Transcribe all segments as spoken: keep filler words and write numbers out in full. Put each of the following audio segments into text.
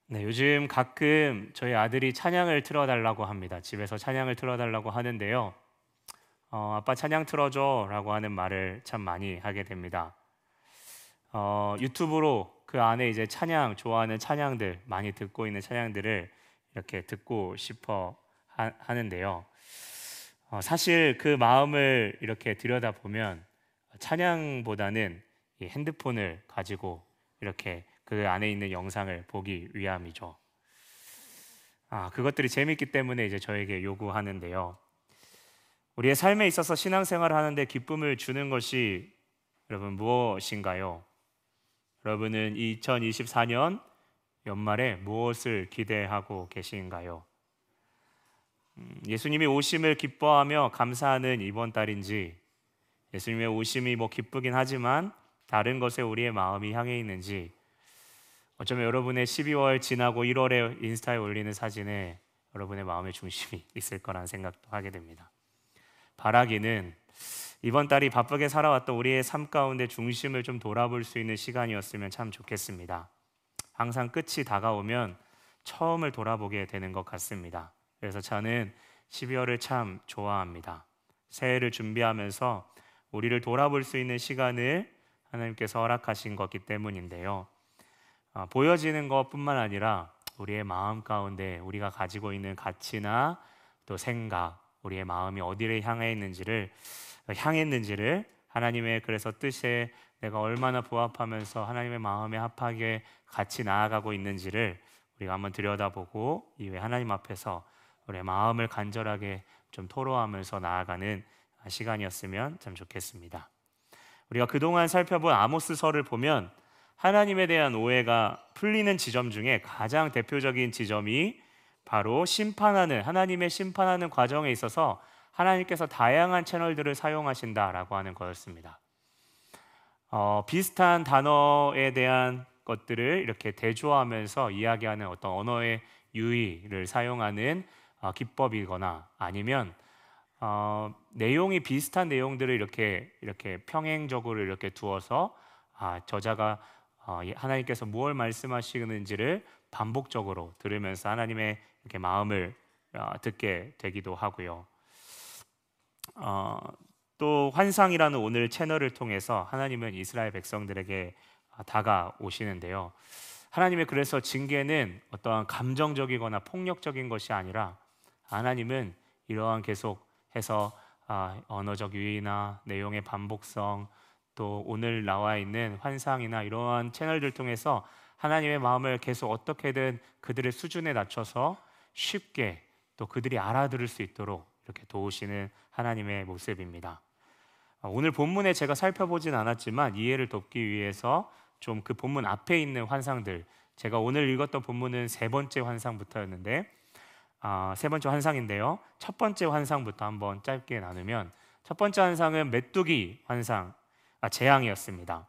네, 요즘 가끔 저희 아들이 찬양을 틀어달라고 합니다. 집에서 찬양을 틀어달라고 하는데요. 어, 아빠 찬양 틀어줘라고 하는 말을 참 많이 하게 됩니다. 어, 유튜브로 그 안에 이제 찬양, 좋아하는 찬양들, 많이 듣고 있는 찬양들을 이렇게 듣고 싶어 하, 하는데요. 어, 사실 그 마음을 이렇게 들여다보면 찬양보다는 이 핸드폰을 가지고 이렇게 그 안에 있는 영상을 보기 위함이죠. 아, 그것들이 재밌기 때문에 이제 저에게 요구하는데요. 우리의 삶에 있어서 신앙생활을 하는데 기쁨을 주는 것이 여러분 무엇인가요? 여러분은 이천이십사 년 연말에 무엇을 기대하고 계신가요? 음, 예수님이 오심을 기뻐하며 감사하는 이번 달인지, 예수님의 오심이 뭐 기쁘긴 하지만 다른 것에 우리의 마음이 향해 있는지, 어쩌면 여러분의 십이월 지나고 일월에 인스타에 올리는 사진에 여러분의 마음의 중심이 있을 거라는 생각도 하게 됩니다. 바라기는 이번 달이 바쁘게 살아왔던 우리의 삶 가운데 중심을 좀 돌아볼 수 있는 시간이었으면 참 좋겠습니다. 항상 끝이 다가오면 처음을 돌아보게 되는 것 같습니다. 그래서 저는 십이월을 참 좋아합니다. 새해를 준비하면서 우리를 돌아볼 수 있는 시간을 하나님께서 허락하신 것이기 때문인데요. 어, 보여지는 것뿐만 아니라 우리의 마음 가운데 우리가 가지고 있는 가치나 또 생각, 우리의 마음이 어디를 향해 있는지를 향했는지를 하나님의 그래서 뜻에 내가 얼마나 부합하면서 하나님의 마음에 합하게 같이 나아가고 있는지를 우리가 한번 들여다보고 이후에 하나님 앞에서 우리의 마음을 간절하게 좀 토로하면서 나아가는 시간이었으면 참 좋겠습니다. 우리가 그동안 살펴본 아모스서를 보면 하나님에 대한 오해가 풀리는 지점 중에 가장 대표적인 지점이 바로 심판하는 하나님의 심판하는 과정에 있어서 하나님께서 다양한 채널들을 사용하신다라고 하는 거였습니다. 어, 비슷한 단어에 대한 것들을 이렇게 대조하면서 이야기하는 어떤 언어의 유희를 사용하는 어, 기법이거나 아니면 어, 내용이 비슷한 내용들을 이렇게 이렇게 평행적으로 이렇게 두어서 아, 저자가 어, 하나님께서 무엇 말씀하시는지를 반복적으로 들으면서 하나님의 이렇게 마음을 어, 듣게 되기도 하고요. 어, 또 환상이라는 오늘 채널을 통해서 하나님은 이스라엘 백성들에게 어, 다가오시는데요. 하나님의 그래서 징계는 어떠한 감정적이거나 폭력적인 것이 아니라 하나님은 이러한 계속해서 아, 언어적 유희나 내용의 반복성 또 오늘 나와 있는 환상이나 이러한 채널들 통해서 하나님의 마음을 계속 어떻게든 그들의 수준에 낮춰서 쉽게 또 그들이 알아들을 수 있도록 이렇게 도우시는 하나님의 모습입니다. 오늘 본문에 제가 살펴보진 않았지만 이해를 돕기 위해서 좀 그 본문 앞에 있는 환상들, 제가 오늘 읽었던 본문은 세 번째 환상부터였는데 아, 세 번째 환상인데요. 첫 번째 환상부터 한번 짧게 나누면 첫 번째 환상은 메뚜기 환상, 아, 재앙이었습니다.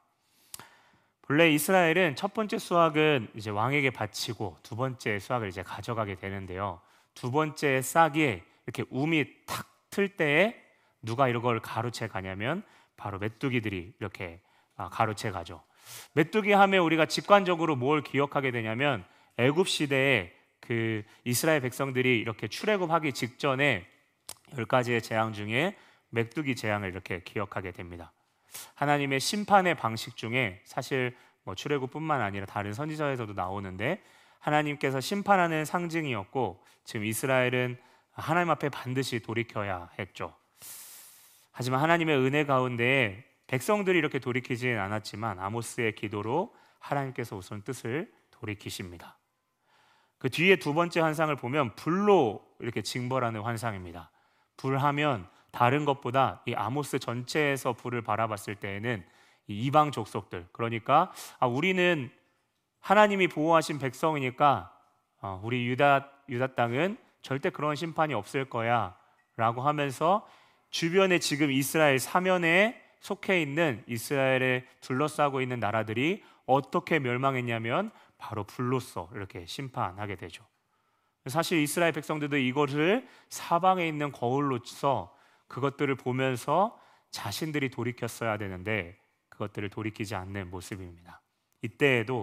본래 이스라엘은 첫 번째 수확은 이제 왕에게 바치고 두 번째 수확을 이제 가져가게 되는데요. 두 번째 싹이 이렇게 움이 탁 틀 때에 누가 이걸 가로채 가냐면 바로 메뚜기들이 이렇게 아, 가로채 가죠. 메뚜기 하면 우리가 직관적으로 뭘 기억하게 되냐면 애굽 시대에 그 이스라엘 백성들이 이렇게 출애굽하기 직전에 열 가지의 재앙 중에 메뚜기 재앙을 이렇게 기억하게 됩니다. 하나님의 심판의 방식 중에 사실 뭐 출애굽뿐만 아니라 다른 선지자에서도 나오는데 하나님께서 심판하는 상징이었고 지금 이스라엘은 하나님 앞에 반드시 돌이켜야 했죠. 하지만 하나님의 은혜 가운데 백성들이 이렇게 돌이키지는 않았지만 아모스의 기도로 하나님께서 우선 뜻을 돌이키십니다. 그 뒤에 두 번째 환상을 보면 불로 이렇게 징벌하는 환상입니다. 불하면 다른 것보다 이 아모스 전체에서 불을 바라봤을 때에는 이 이방 족속들, 그러니까 아, 우리는 하나님이 보호하신 백성이니까 어, 우리 유다 유다 땅은 절대 그런 심판이 없을 거야라고 하면서 주변에 지금 이스라엘 사면에 속해 있는 이스라엘에 둘러싸고 있는 나라들이 어떻게 멸망했냐면 바로 불로써 이렇게 심판하게 되죠. 사실 이스라엘 백성들도 이것을 사방에 있는 거울로서 그것들을 보면서 자신들이 돌이켰어야 되는데 그것들을 돌이키지 않는 모습입니다. 이때에도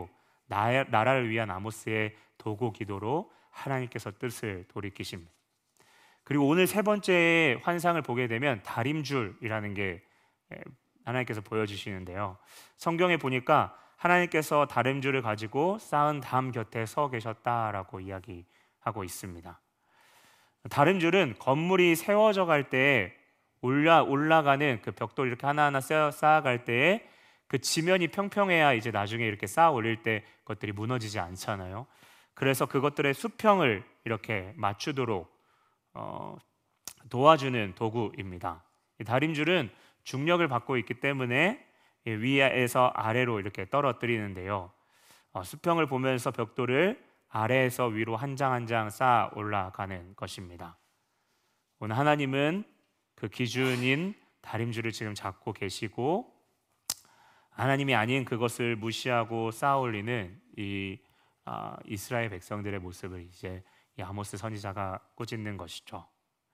나, 나라를 위한 아모스의 도구 기도로 하나님께서 뜻을 돌이키십니다. 그리고 오늘 세 번째 환상을 보게 되면 다림줄이라는 게 하나님께서 보여주시는데요. 성경에 보니까 하나님께서 다림줄을 가지고 쌓은 담 곁에 서 계셨다라고 이야기하고 있습니다. 다림줄은 건물이 세워져 갈 때 올라 올라가는 그 벽돌 이렇게 하나하나 쌓아, 쌓아갈 때에 그 지면이 평평해야 이제 나중에 이렇게 쌓아 올릴 때 것들이 무너지지 않잖아요. 그래서 그것들의 수평을 이렇게 맞추도록 어, 도와주는 도구입니다. 이 다림줄은 중력을 받고 있기 때문에 위에서 아래로 이렇게 떨어뜨리는데요. 어, 수평을 보면서 벽돌을 아래에서 위로 한 장 한 장 쌓아 올라가는 것입니다. 오늘 하나님은 그 기준인 다림줄을 지금 잡고 계시고 하나님이 아닌 그것을 무시하고 쌓아 올리는 이 아, 이스라엘 백성들의 모습을 이제 이 아모스 선지자가 꾸짖는 것이죠.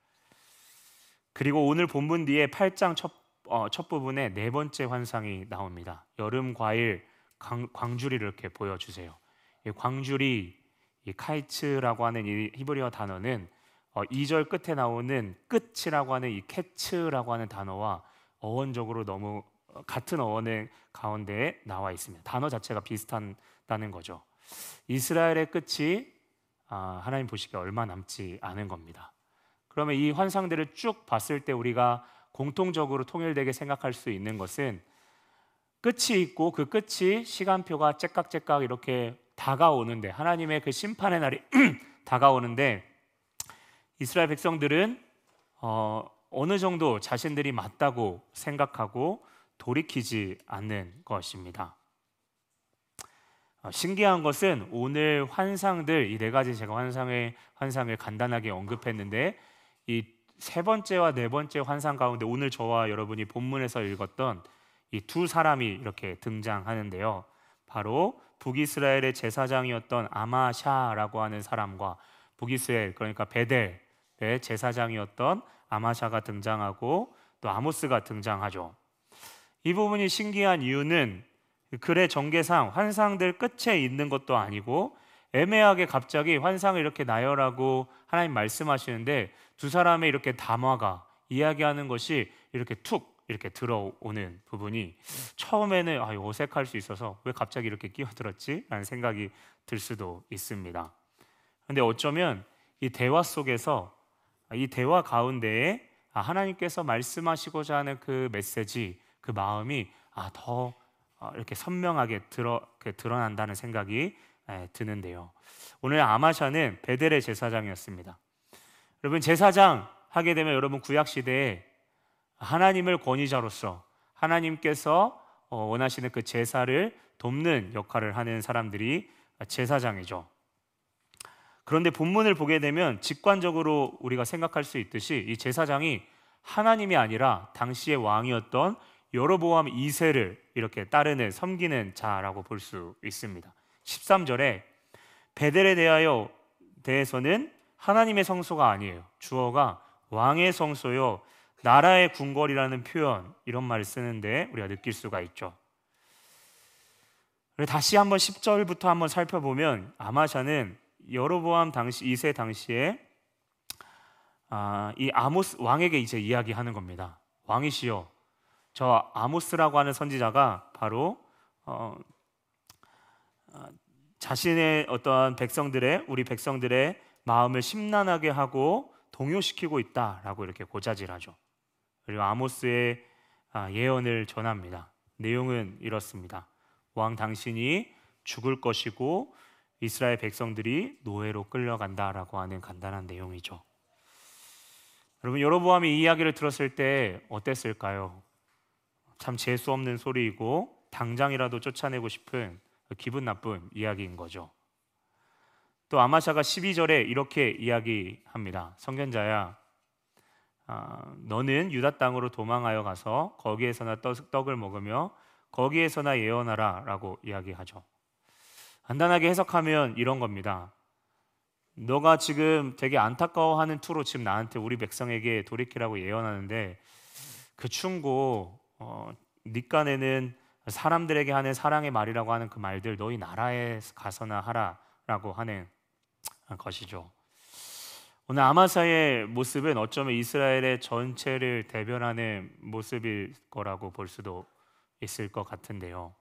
그리고 오늘 본문 뒤에 팔 장 첫, 어, 첫 부분에 네 번째 환상이 나옵니다. 여름 과일 광, 광주리를 이렇게 보여주세요. 이 광주리, 이 카이츠라고 하는 이 히브리어 단어는 어, 이 절 끝에 나오는 끝이라고 하는 이 캐츠라고 하는 단어와 어원적으로 너무 같은 어원의 가운데에 나와 있습니다. 단어 자체가 비슷하다는 거죠. 이스라엘의 끝이 아, 하나님 보시기에 얼마 남지 않은 겁니다. 그러면 이 환상들을 쭉 봤을 때 우리가 공통적으로 통일되게 생각할 수 있는 것은 끝이 있고 그 끝이 시간표가 째깍째깍 이렇게 다가오는데 하나님의 그 심판의 날이 다가오는데 이스라엘 백성들은 어, 어느 정도 자신들이 맞다고 생각하고 돌이키지 않는 것입니다. 어, 신기한 것은 오늘 환상들 이 네 가지 제가 환상의 환상을 간단하게 언급했는데 이 세 번째와 네 번째 환상 가운데 오늘 저와 여러분이 본문에서 읽었던 이 두 사람이 이렇게 등장하는데요. 바로 북이스라엘의 제사장이었던 아마샤라고 하는 사람과 북이스라엘 그러니까 베델의 제사장이었던 아마샤가 등장하고 또 아모스가 등장하죠. 이 부분이 신기한 이유는 글의 전개상 환상들 끝에 있는 것도 아니고 애매하게 갑자기 환상을 이렇게 나열하고 하나님 말씀하시는데 두 사람의 이렇게 담화가 이야기하는 것이 이렇게 툭 이렇게 들어오는 부분이 처음에는 아, 어색할 수 있어서 왜 갑자기 이렇게 끼어들었지? 라는 생각이 들 수도 있습니다. 그런데 어쩌면 이 대화 속에서 이 대화 가운데에 아, 하나님께서 말씀하시고자 하는 그 메시지 그 마음이 아, 더 이렇게 선명하게 드러, 드러난다는 생각이 드는데요. 오늘 아마샤는 베델의 제사장이었습니다. 여러분 제사장 하게 되면 여러분 구약시대에 하나님을 권위자로서 하나님께서 원하시는 그 제사를 돕는 역할을 하는 사람들이 제사장이죠. 그런데 본문을 보게 되면 직관적으로 우리가 생각할 수 있듯이 이 제사장이 하나님이 아니라 당시의 왕이었던 여로보암 이 세를 이렇게 따르는 섬기는 자라고 볼 수 있습니다. 십삼 절에 베델에 대하여 대해서는 하나님의 성소가 아니에요. 주어가 왕의 성소요 나라의 궁궐이라는 표현 이런 말을 쓰는데 우리가 느낄 수가 있죠. 다시 한번 십 절부터 한번 살펴보면 아마샤는 여로보암 당시 이 세 당시에 아, 이 아모스 왕에게 이제 이야기하는 겁니다. 왕이시여 저 아모스라고 하는 선지자가 바로 어, 어, 자신의 어떠한 백성들의 우리 백성들의 마음을 심란하게 하고 동요시키고 있다라고 이렇게 고자질하죠. 그리고 아모스의 아, 예언을 전합니다. 내용은 이렇습니다. 왕 당신이 죽을 것이고 이스라엘 백성들이 노예로 끌려간다라고 하는 간단한 내용이죠. 여러분 여로보암이 이 이야기를 들었을 때 어땠을까요? 참 재수 없는 소리이고 당장이라도 쫓아내고 싶은 기분 나쁜 이야기인 거죠. 또 아마샤가 십이 절에 이렇게 이야기합니다. 선견자야 아, 너는 유다 땅으로 도망하여 가서 거기에서나 떡, 떡을 먹으며 거기에서나 예언하라 라고 이야기하죠. 간단하게 해석하면 이런 겁니다. 너가 지금 되게 안타까워하는 투로 지금 나한테 우리 백성에게 돌이키라고 예언하는데 그 충고 어, 네 깐에는 사람들에게 하는 사랑의 말이라고 하는 그 말들 너희 나라에 가서나 하라라고 하는 것이죠. 오늘 아마사의 모습은 어쩌면 이스라엘의 전체를 대변하는 모습일 거라고 볼 수도 있을 것 같은데요.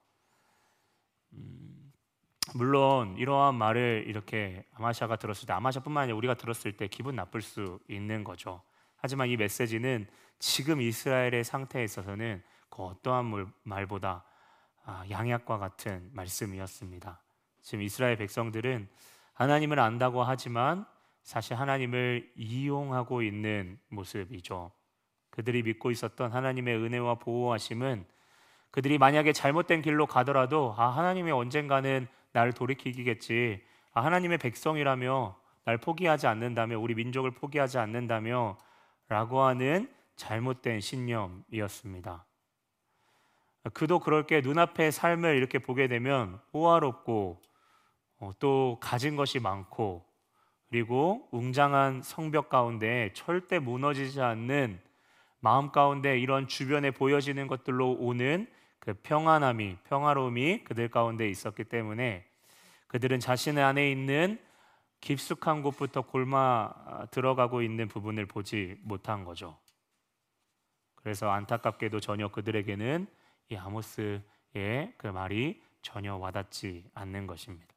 음, 물론 이러한 말을 이렇게 아마샤가 들었을 때, 아마샤뿐만 아니라 우리가 들었을 때 기분 나쁠 수 있는 거죠. 하지만 이 메시지는 지금 이스라엘의 상태에 있어서는 그 어떠한 말보다 양약과 같은 말씀이었습니다. 지금 이스라엘 백성들은 하나님을 안다고 하지만 사실 하나님을 이용하고 있는 모습이죠. 그들이 믿고 있었던 하나님의 은혜와 보호하심은 그들이 만약에 잘못된 길로 가더라도 아 하나님이 언젠가는 나를 돌이키겠지, 아 하나님의 백성이라며 날 포기하지 않는다며, 우리 민족을 포기하지 않는다며 라고 하는 잘못된 신념이었습니다. 그도 그럴 게 눈앞의 삶을 이렇게 보게 되면 호화롭고 어, 또 가진 것이 많고 그리고 웅장한 성벽 가운데 절대 무너지지 않는 마음 가운데 이런 주변에 보여지는 것들로 오는 그 평안함이, 평화로움이 그들 가운데 있었기 때문에 그들은 자신의 안에 있는 깊숙한 곳부터 골마 들어가고 있는 부분을 보지 못한 거죠. 그래서 안타깝게도 전혀 그들에게는 이 아모스의 그 말이 전혀 와닿지 않는 것입니다.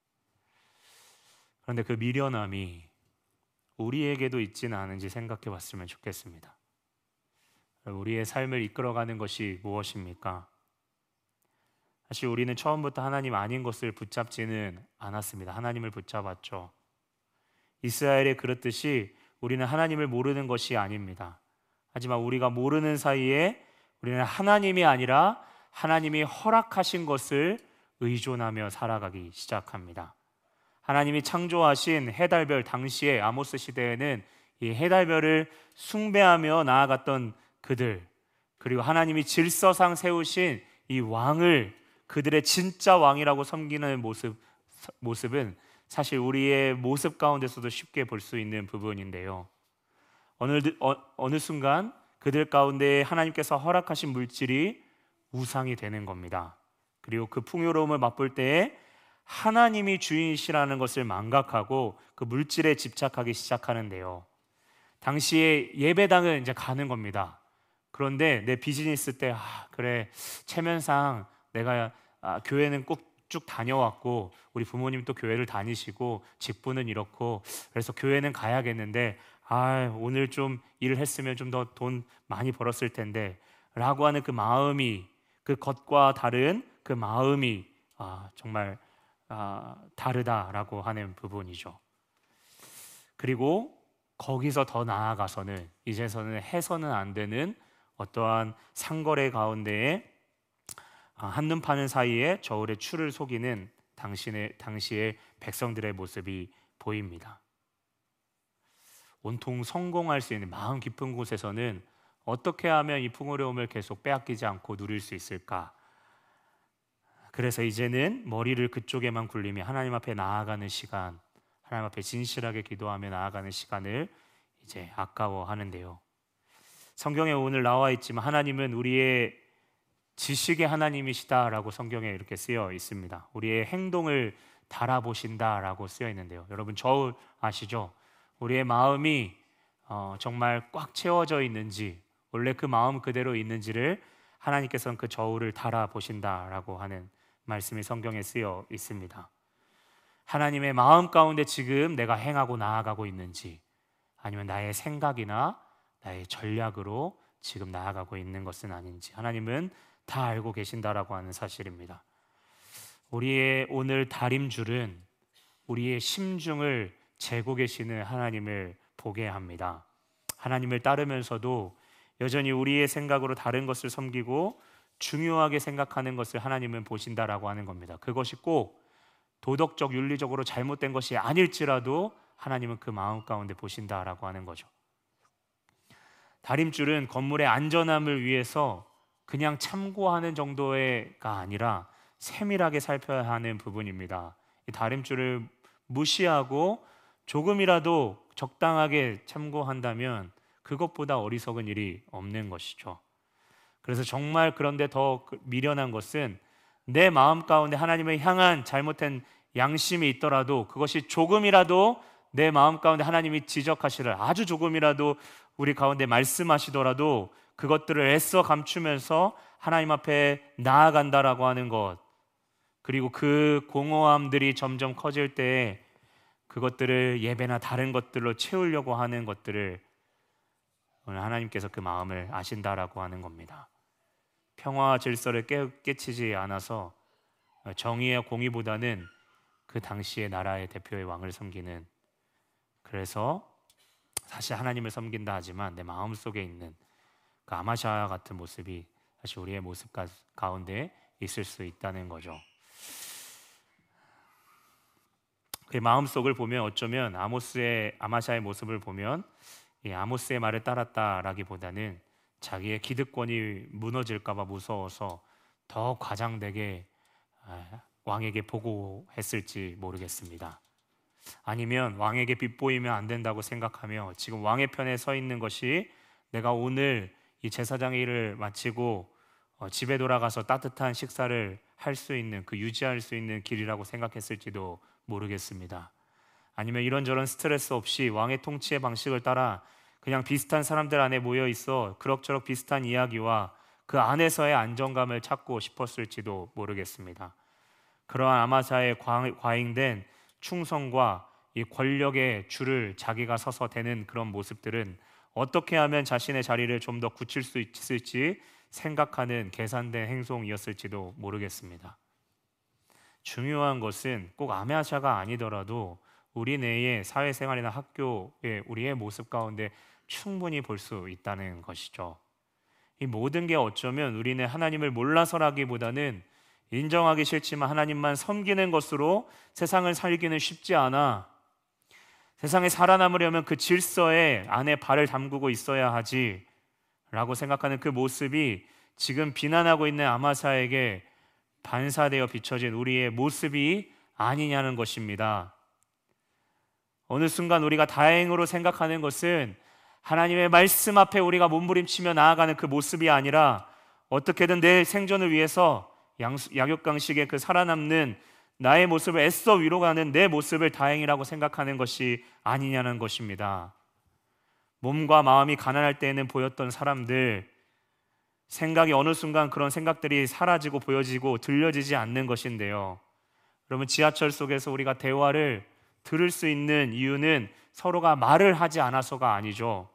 그런데 그 미련함이 우리에게도 있지는 않은지 생각해 봤으면 좋겠습니다. 우리의 삶을 이끌어가는 것이 무엇입니까? 사실 우리는 처음부터 하나님 아닌 것을 붙잡지는 않았습니다. 하나님을 붙잡았죠. 이스라엘에 그렇듯이 우리는 하나님을 모르는 것이 아닙니다. 하지만 우리가 모르는 사이에 우리는 하나님이 아니라 하나님이 허락하신 것을 의존하며 살아가기 시작합니다. 하나님이 창조하신 해달별, 당시에 아모스 시대에는 이 해달별을 숭배하며 나아갔던 그들, 그리고 하나님이 질서상 세우신 이 왕을 그들의 진짜 왕이라고 섬기는 모습, 모습은 사실 우리의 모습 가운데서도 쉽게 볼 수 있는 부분인데요. 어느, 어, 어느 순간 그들 가운데 하나님께서 허락하신 물질이 우상이 되는 겁니다. 그리고 그 풍요로움을 맛볼 때에 하나님이 주인이시라는 것을 망각하고 그 물질에 집착하기 시작하는데요. 당시에 예배당은 이제 가는 겁니다. 그런데 내 비즈니스 때 아, 그래 체면상 내가 아, 교회는 꼭 쭉 다녀왔고 우리 부모님 또 교회를 다니시고 직분은 이렇고 그래서 교회는 가야겠는데 아 오늘 좀 일을 했으면 좀 더 돈 많이 벌었을 텐데 라고 하는 그 마음이, 그 겉과 다른 그 마음이 아, 정말 아, 다르다라고 하는 부분이죠. 그리고 거기서 더 나아가서는 이제서는 해서는 안 되는 어떠한 상거래 가운데에 한눈 파는 사이에 저울의 추를 속이는 당신의, 당시의 백성들의 모습이 보입니다. 온통 성공할 수 있는 마음 깊은 곳에서는 어떻게 하면 이 풍요로움을 계속 빼앗기지 않고 누릴 수 있을까? 그래서 이제는 머리를 그쪽에만 굴리며 하나님 앞에 나아가는 시간, 하나님 앞에 진실하게 기도하며 나아가는 시간을 이제 아까워하는데요. 성경에 오늘 나와 있지만 하나님은 우리의 지식의 하나님이시다라고 성경에 이렇게 쓰여 있습니다. 우리의 행동을 달아보신다라고 쓰여 있는데요. 여러분 저울 아시죠? 우리의 마음이 어, 정말 꽉 채워져 있는지, 원래 그 마음 그대로 있는지를 하나님께서는 그 저울을 달아보신다라고 하는 말씀이 성경에 쓰여 있습니다. 하나님의 마음 가운데 지금 내가 행하고 나아가고 있는지, 아니면 나의 생각이나 나의 전략으로 지금 나아가고 있는 것은 아닌지 하나님은 다 알고 계신다라고 하는 사실입니다. 우리의 오늘 다림줄은 우리의 심중을 재고 계시는 하나님을 보게 합니다. 하나님을 따르면서도 여전히 우리의 생각으로 다른 것을 섬기고 중요하게 생각하는 것을 하나님은 보신다라고 하는 겁니다. 그것이 꼭 도덕적, 윤리적으로 잘못된 것이 아닐지라도 하나님은 그 마음 가운데 보신다라고 하는 거죠. 다림줄은 건물의 안전함을 위해서 그냥 참고하는 정도가 아니라 세밀하게 살펴야 하는 부분입니다. 이 다림줄을 무시하고 조금이라도 적당하게 참고한다면 그것보다 어리석은 일이 없는 것이죠. 그래서 정말 그런데 더 미련한 것은 내 마음 가운데 하나님을 향한 잘못된 양심이 있더라도 그것이 조금이라도 내 마음 가운데 하나님이 지적하시를 아주 조금이라도 우리 가운데 말씀하시더라도 그것들을 애써 감추면서 하나님 앞에 나아간다라고 하는 것, 그리고 그 공허함들이 점점 커질 때 그것들을 예배나 다른 것들로 채우려고 하는 것들을 오늘 하나님께서 그 마음을 아신다라고 하는 겁니다. 평화와 질서를 깨, 깨치지 않아서 정의와 공의보다는 그 당시의 나라의 대표의 왕을 섬기는, 그래서 사실 하나님을 섬긴다 하지만 내 마음속에 있는 그 아마샤와 같은 모습이 사실 우리의 모습 가운데 있을 수 있다는 거죠. 그 마음속을 보면 어쩌면 아모스의 아마샤의 모습을 보면 이 아모스의 말을 따랐다라기보다는 자기의 기득권이 무너질까 봐 무서워서 더 과장되게 왕에게 보고했을지 모르겠습니다. 아니면 왕에게 빗보이면 안 된다고 생각하며 지금 왕의 편에 서 있는 것이 내가 오늘 이 제사장의 일을 마치고 집에 돌아가서 따뜻한 식사를 할 수 있는, 그 유지할 수 있는 길이라고 생각했을지도 모르겠습니다. 아니면 이런저런 스트레스 없이 왕의 통치의 방식을 따라 그냥 비슷한 사람들 안에 모여 있어 그럭저럭 비슷한 이야기와 그 안에서의 안정감을 찾고 싶었을지도 모르겠습니다. 그러한 아마샤의 과잉된 충성과 이 권력의 줄을 자기가 서서 대는 그런 모습들은 어떻게 하면 자신의 자리를 좀 더 굳힐 수 있을지 생각하는 계산된 행동이었을지도 모르겠습니다. 중요한 것은 꼭 아마샤가 아니더라도 우리 내의 사회생활이나 학교의 우리의 모습 가운데 충분히 볼 수 있다는 것이죠. 이 모든 게 어쩌면 우리는 하나님을 몰라서라기보다는 인정하기 싫지만 하나님만 섬기는 것으로 세상을 살기는 쉽지 않아. 세상에 살아남으려면 그 질서에 안에 발을 담그고 있어야 하지 라고 생각하는 그 모습이 지금 비난하고 있는 아마샤에게 반사되어 비춰진 우리의 모습이 아니냐는 것입니다. 어느 순간 우리가 다행으로 생각하는 것은 하나님의 말씀 앞에 우리가 몸부림치며 나아가는 그 모습이 아니라 어떻게든 내 생존을 위해서 약육강식의 그 살아남는 나의 모습을 애써 위로가는 내 모습을 다행이라고 생각하는 것이 아니냐는 것입니다. 몸과 마음이 가난할 때에는 보였던 사람들, 생각이 어느 순간 그런 생각들이 사라지고 보여지고 들려지지 않는 것인데요. 여러분, 지하철 속에서 우리가 대화를 들을 수 있는 이유는 서로가 말을 하지 않아서가 아니죠.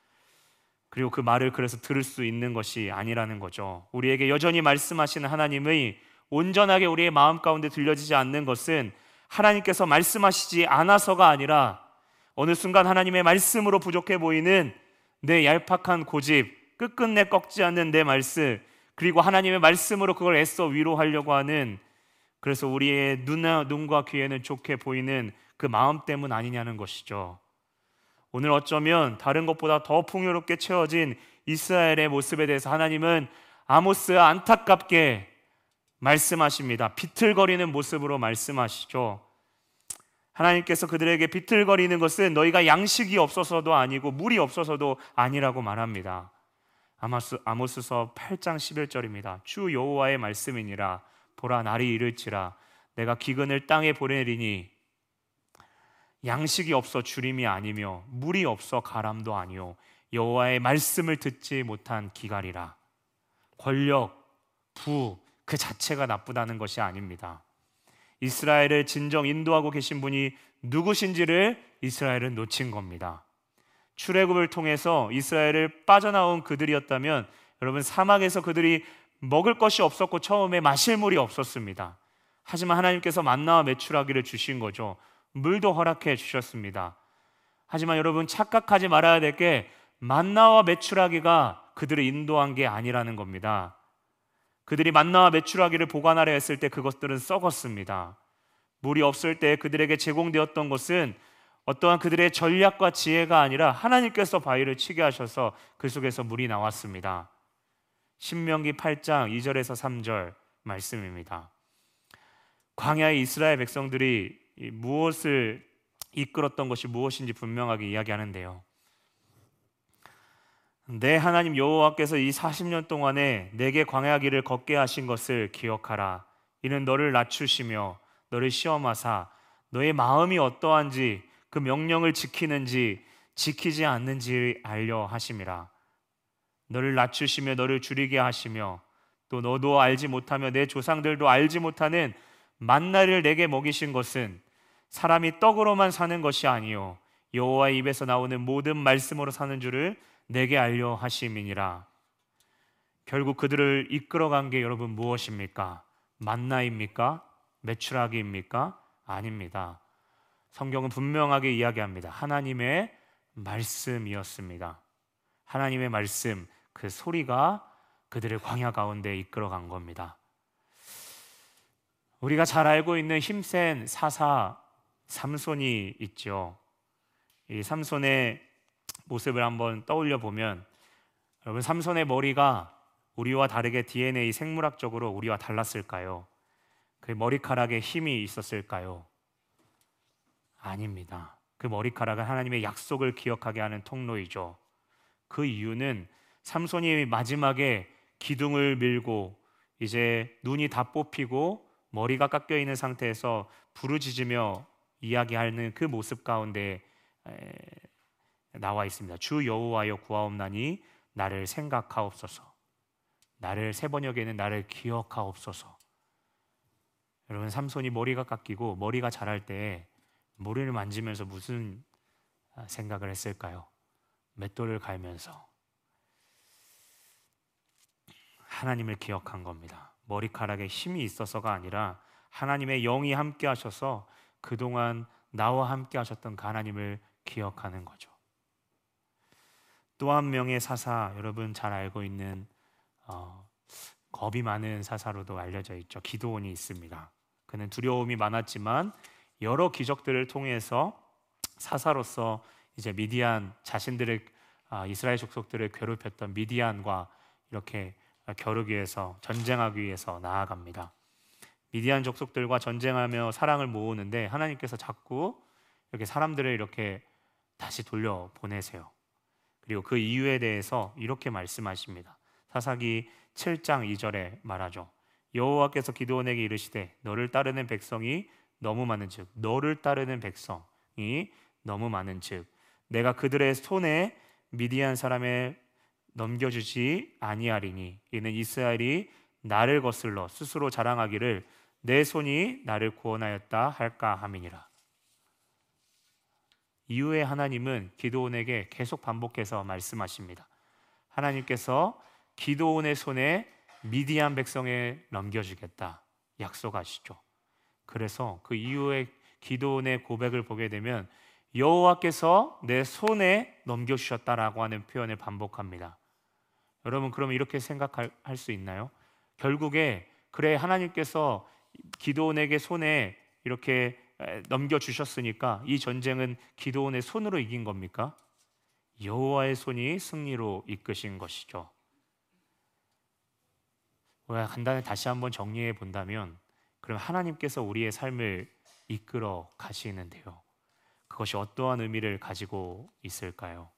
그리고 그 말을 그래서 들을 수 있는 것이 아니라는 거죠. 우리에게 여전히 말씀하시는 하나님의 온전하게 우리의 마음 가운데 들려지지 않는 것은 하나님께서 말씀하시지 않아서가 아니라 어느 순간 하나님의 말씀으로 부족해 보이는 내 얄팍한 고집, 끝끝내 꺾지 않는 내 말씀, 그리고 하나님의 말씀으로 그걸 애써 위로하려고 하는, 그래서 우리의 눈, 눈과 귀에는 좋게 보이는 그 마음 때문 아니냐는 것이죠. 오늘 어쩌면 다른 것보다 더 풍요롭게 채워진 이스라엘의 모습에 대해서 하나님은 아모스가 안타깝게 말씀하십니다. 비틀거리는 모습으로 말씀하시죠. 하나님께서 그들에게 비틀거리는 것은 너희가 양식이 없어서도 아니고 물이 없어서도 아니라고 말합니다. 아모스, 아모스서 팔 장 십일 절입니다. 주 여호와의 말씀이니라. 보라, 날이 이를지라 내가 기근을 땅에 보내리니 양식이 없어 주림이 아니며 물이 없어 가람도 아니요 여호와의 말씀을 듣지 못한 기갈이라. 권력, 부, 그 자체가 나쁘다는 것이 아닙니다. 이스라엘을 진정 인도하고 계신 분이 누구신지를 이스라엘은 놓친 겁니다. 출애굽을 통해서 이스라엘을 빠져나온 그들이었다면 여러분, 사막에서 그들이 먹을 것이 없었고 처음에 마실 물이 없었습니다. 하지만 하나님께서 만나와 메추라기를 주신 거죠. 물도 허락해 주셨습니다. 하지만 여러분, 착각하지 말아야 될 게 만나와 메추라기가 그들을 인도한 게 아니라는 겁니다. 그들이 만나와 메추라기를 보관하려 했을 때 그것들은 썩었습니다. 물이 없을 때 그들에게 제공되었던 것은 어떠한 그들의 전략과 지혜가 아니라 하나님께서 바위를 치게 하셔서 그 속에서 물이 나왔습니다. 신명기 팔 장 이 절에서 삼 절 말씀입니다. 광야의 이스라엘 백성들이 무엇을 이끌었던 것이 무엇인지 분명하게 이야기하는데요. 내 하나님 여호와께서 이 사십 년 동안에 내게 광야 길을 걷게 하신 것을 기억하라. 이는 너를 낮추시며 너를 시험하사 너의 마음이 어떠한지 그 명령을 지키는지 지키지 않는지 알려 하심이라. 너를 낮추시며 너를 줄이게 하시며 또 너도 알지 못하며 내 조상들도 알지 못하는 만나를 내게 먹이신 것은 사람이 떡으로만 사는 것이 아니요 여호와의 입에서 나오는 모든 말씀으로 사는 줄을 내게 알려 하심이니라. 결국 그들을 이끌어간 게 여러분 무엇입니까? 만나입니까? 메추라기입니까? 아닙니다. 성경은 분명하게 이야기합니다. 하나님의 말씀이었습니다. 하나님의 말씀, 그 소리가 그들을 광야 가운데 이끌어간 겁니다. 우리가 잘 알고 있는 힘센 사사 삼손이 있죠. 이 삼손의 모습을 한번 떠올려 보면, 여러분, 삼손의 머리가 우리와 다르게 디엔에이 생물학적으로 우리와 달랐을까요? 그 머리카락에 힘이 있었을까요? 아닙니다. 그 머리카락은 하나님의 약속을 기억하게 하는 통로이죠. 그 이유는 삼손이 마지막에 기둥을 밀고 이제 눈이 다 뽑히고 머리가 깎여 있는 상태에서 부르짖으며 이야기하는 그 모습 가운데 나와 있습니다. 주 여호와여 구하옵나니 나를 생각하옵소서. 나를 세 번역에는 나를 기억하옵소서. 여러분, 삼손이 머리가 깎이고 머리가 자랄 때 머리를 만지면서 무슨 생각을 했을까요? 맷돌을 갈면서 하나님을 기억한 겁니다. 머리카락에 힘이 있어서가 아니라 하나님의 영이 함께 하셔서 그동안 나와 함께 하셨던 그 하나님을 기억하는 거죠. 또 한 명의 사사, 여러분 잘 알고 있는 어, 겁이 많은 사사로도 알려져 있죠. 기드온이 있습니다. 그는 두려움이 많았지만 여러 기적들을 통해서 사사로서 이제 미디안, 자신들의 아, 이스라엘 족속들을 괴롭혔던 미디안과 이렇게 겨루기 위해서, 전쟁하기 위해서 나아갑니다. 미디안 족속들과 전쟁하며 사랑을 모으는데 하나님께서 자꾸 이렇게 사람들을 이렇게 다시 돌려 보내세요. 그리고 그 이유에 대해서 이렇게 말씀하십니다. 사사기 칠 장 이 절에 말하죠. 여호와께서 기드온에게 이르시되 너를 따르는 백성이 너무 많은즉 너를 따르는 백성이 너무 많은즉 내가 그들의 손에 미디안 사람을 넘겨주지 아니하리니 이는 이스라엘이 나를 거슬러 스스로 자랑하기를 내 손이 나를 구원하였다 할까 함이니라. 이후에 하나님은 기드온에게 계속 반복해서 말씀하십니다. 하나님께서 기드온의 손에 미디안 백성에 넘겨주겠다 약속하시죠. 그래서 그 이후에 기드온의 고백을 보게 되면 여호와께서 내 손에 넘겨주셨다라고 하는 표현을 반복합니다. 여러분, 그러면 이렇게 생각할 수 있나요? 결국에 그래 하나님께서 기드온에게 손에 이렇게 넘겨주셨으니까 이 전쟁은 기드온의 손으로 이긴 겁니까? 여호와의 손이 승리로 이끄신 것이죠. 간단히 다시 한번 정리해 본다면, 그럼 하나님께서 우리의 삶을 이끌어 가시는데요, 그것이 어떠한 의미를 가지고 있을까요?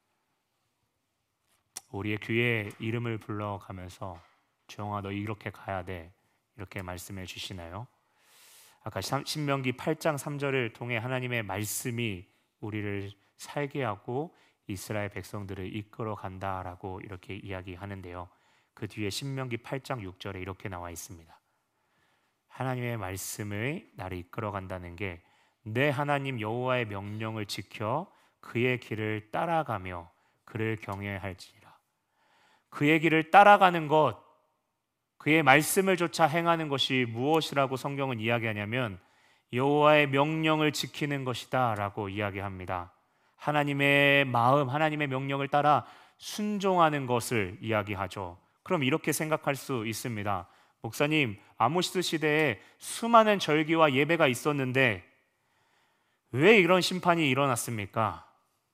우리의 귀에 이름을 불러가면서 주영아 너 이렇게 가야 돼 이렇게 말씀해 주시나요? 아까 신명기 팔 장 삼 절을 통해 하나님의 말씀이 우리를 살게 하고 이스라엘 백성들을 이끌어 간다라고 이렇게 이야기하는데요, 그 뒤에 신명기 팔 장 육 절에 이렇게 나와 있습니다. 하나님의 말씀을 나를 이끌어 간다는 게 내 하나님 여호와의 명령을 지켜 그의 길을 따라가며 그를 경외할지니라. 그의 길을 따라가는 것, 그의 말씀을 조차 행하는 것이 무엇이라고 성경은 이야기하냐면 여호와의 명령을 지키는 것이다 라고 이야기합니다. 하나님의 마음, 하나님의 명령을 따라 순종하는 것을 이야기하죠. 그럼 이렇게 생각할 수 있습니다. 목사님, 아모스 시대에 수많은 절기와 예배가 있었는데 왜 이런 심판이 일어났습니까?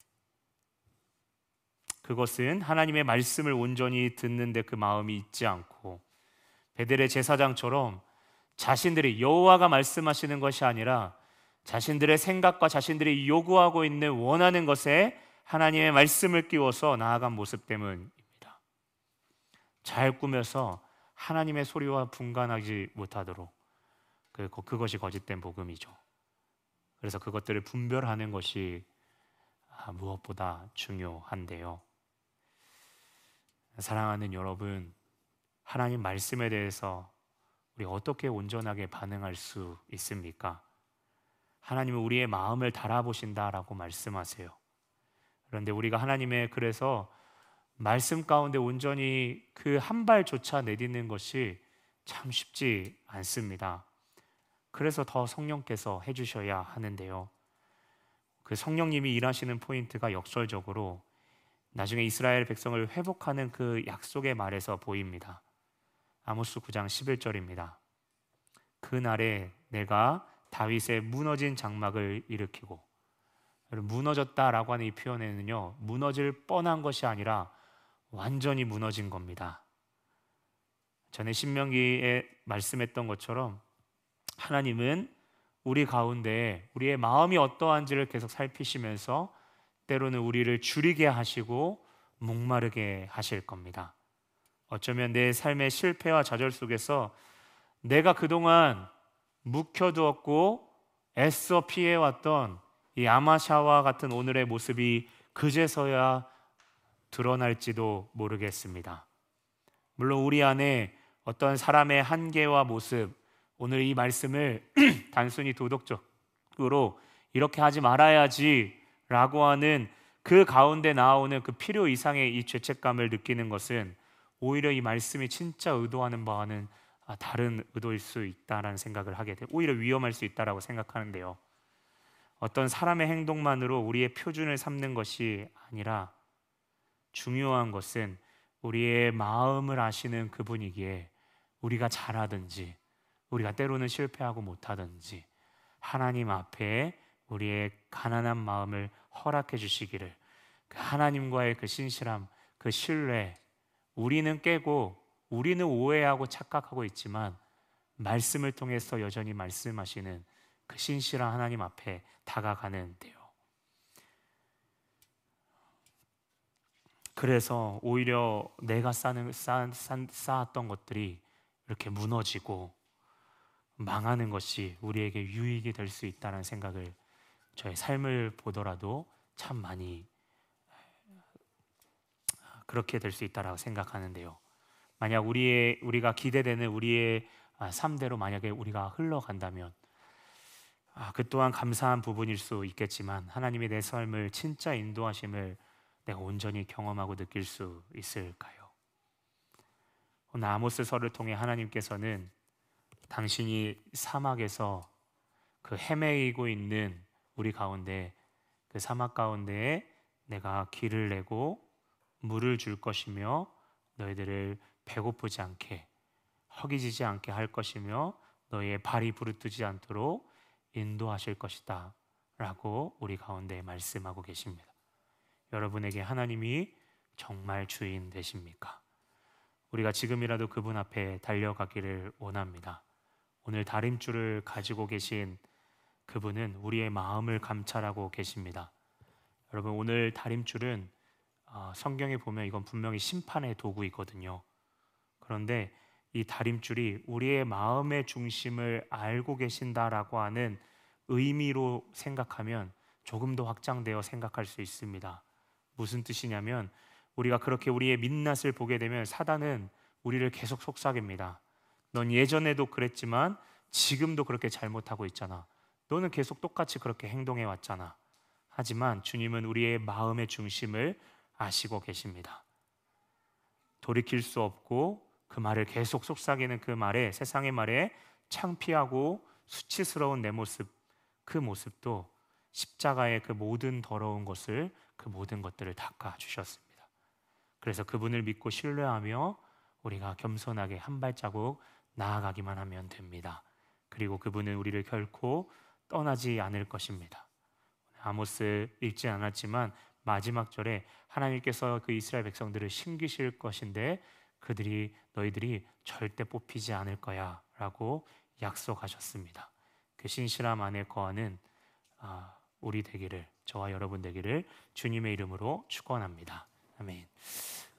그것은 하나님의 말씀을 온전히 듣는데 그 마음이 있지 않고 베델의 제사장처럼 자신들이 여호와가 말씀하시는 것이 아니라 자신들의 생각과 자신들이 요구하고 있는 원하는 것에 하나님의 말씀을 끼워서 나아간 모습 때문입니다. 잘 꾸며서 하나님의 소리와 분간하지 못하도록 그, 그것이 거짓된 복음이죠. 그래서 그것들을 분별하는 것이 무엇보다 중요한데요. 사랑하는 여러분, 하나님 말씀에 대해서 우리 어떻게 온전하게 반응할 수 있습니까? 하나님은 우리의 마음을 달아보신다라고 말씀하세요. 그런데 우리가 하나님의 그래서 말씀 가운데 온전히 그 한 발조차 내딛는 것이 참 쉽지 않습니다. 그래서 더 성령께서 해주셔야 하는데요. 그 성령님이 일하시는 포인트가 역설적으로 나중에 이스라엘 백성을 회복하는 그 약속의 말에서 보입니다. 아모스 구 장 십일 절입니다. 그날에 내가 다윗의 무너진 장막을 일으키고, 무너졌다라고 하는 이 표현에는요, 무너질 뻔한 것이 아니라 완전히 무너진 겁니다. 전에 신명기에 말씀했던 것처럼 하나님은 우리 가운데 우리의 마음이 어떠한지를 계속 살피시면서 때로는 우리를 줄이게 하시고 목마르게 하실 겁니다. 어쩌면 내 삶의 실패와 좌절 속에서 내가 그동안 묵혀두었고 애써 피해왔던 이 아마샤와 같은 오늘의 모습이 그제서야 드러날지도 모르겠습니다. 물론 우리 안에 어떤 사람의 한계와 모습, 오늘 이 말씀을 단순히 도덕적으로 이렇게 하지 말아야지 라고 하는 그 가운데 나오는 그 필요 이상의 이 죄책감을 느끼는 것은 오히려 이 말씀이 진짜 의도하는 바와는 다른 의도일 수 있다라는 생각을 하게 돼 오히려 위험할 수 있다라고 생각하는데요. 어떤 사람의 행동만으로 우리의 표준을 삼는 것이 아니라 중요한 것은 우리의 마음을 아시는 그분이기에 우리가 잘하든지 우리가 때로는 실패하고 못하든지 하나님 앞에 우리의 가난한 마음을 허락해 주시기를, 그 하나님과의 그 신실함, 그 신뢰, 우리는 깨고 우리는 오해하고 착각하고 있지만 말씀을 통해서 여전히 말씀하시는 그 신실한 하나님 앞에 다가가는 데요. 그래서 오히려 내가 쌓는, 쌓, 쌓, 쌓았던 것들이 이렇게 무너지고 망하는 것이 우리에게 유익이 될 수 있다는 생각을 저의 삶을 보더라도 참 많이 그렇게 될 수 있다라고 생각하는데요. 만약 우리의 우리가 기대되는 우리의 삶대로 만약에 우리가 흘러간다면 그 또한 감사한 부분일 수 있겠지만 하나님이 내 삶을 진짜 인도하심을 내가 온전히 경험하고 느낄 수 있을까요? 오늘 아모스서를 통해 하나님께서는 당신이 사막에서 그 헤매이고 있는 우리 가운데 그 사막 가운데에 내가 길을 내고 물을 줄 것이며 너희들을 배고프지 않게 허기지지 않게 할 것이며 너희의 발이 부르뜨지 않도록 인도하실 것이다 라고 우리 가운데 말씀하고 계십니다. 여러분에게 하나님이 정말 주인 되십니까? 우리가 지금이라도 그분 앞에 달려가기를 원합니다. 오늘 다림줄을 가지고 계신 그분은 우리의 마음을 감찰하고 계십니다. 여러분, 오늘 다림줄은 어, 성경에 보면 이건 분명히 심판의 도구이거든요. 그런데 이 다림줄이 우리의 마음의 중심을 알고 계신다라고 하는 의미로 생각하면 조금 더 확장되어 생각할 수 있습니다. 무슨 뜻이냐면 우리가 그렇게 우리의 민낯을 보게 되면 사단은 우리를 계속 속삭입니다. 넌 예전에도 그랬지만 지금도 그렇게 잘못하고 있잖아. 너는 계속 똑같이 그렇게 행동해 왔잖아. 하지만 주님은 우리의 마음의 중심을 아시고 계십니다. 돌이킬 수 없고 그 말을 계속 속삭이는 그 말에, 세상의 말에 창피하고 수치스러운 내 모습, 그 모습도 십자가의 그 모든 더러운 것을, 그 모든 것들을 닦아 주셨습니다. 그래서 그분을 믿고 신뢰하며 우리가 겸손하게 한 발자국 나아가기만 하면 됩니다. 그리고 그분은 우리를 결코 떠나지 않을 것입니다. 아모스 읽지 않았지만 마지막 절에 하나님께서 그 이스라엘 백성들을 심기실 것인데 그들이 너희들이 절대 뽑히지 않을 거야 라고 약속하셨습니다. 그 신실함 안에 거하는 우리 되기를 저와 여러분 되기를 주님의 이름으로 축원합니다. 아멘.